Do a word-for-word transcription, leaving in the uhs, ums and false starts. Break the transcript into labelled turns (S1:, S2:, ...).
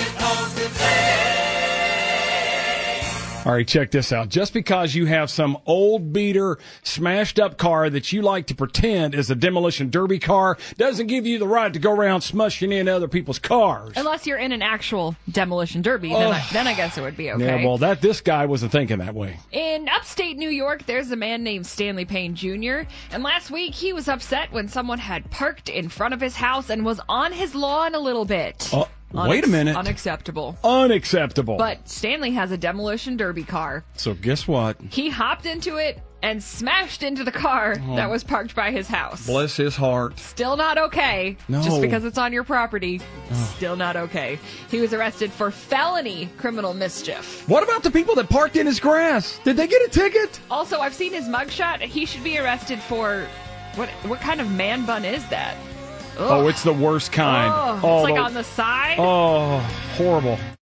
S1: All right, check this out. Just because you have some old beater, smashed up car that you like to pretend is a demolition derby car doesn't give you the right to go around smushing in other people's cars.
S2: Unless you're in an actual demolition derby, then,
S1: Oh.
S2: I, then I guess it would be okay.
S1: Yeah, well, that this guy wasn't thinking that way.
S2: In upstate New York, there's a man named Stanley Payne Junior, and last week he was upset when someone had parked in front of his house and was on his lawn a little bit.
S1: Uh, wait a minute.
S2: Unacceptable.
S1: Unacceptable.
S2: But Stanley has a demolition derby car.
S1: So guess what?
S2: He hopped into it and smashed into the car
S1: Oh.
S2: that was parked by his house.
S1: Bless his heart.
S2: Still not okay.
S1: No.
S2: Just because it's on your property, still not okay. He was arrested for felony criminal mischief.
S1: What about the people that parked in his grass? Did they get a ticket?
S2: Also, I've seen his mugshot. He should be arrested for what? What kind of man bun is that?
S1: Oh, it's the worst kind.
S2: Oh,
S1: Oh,
S2: it's like
S1: the-
S2: on the side.
S1: Oh, horrible.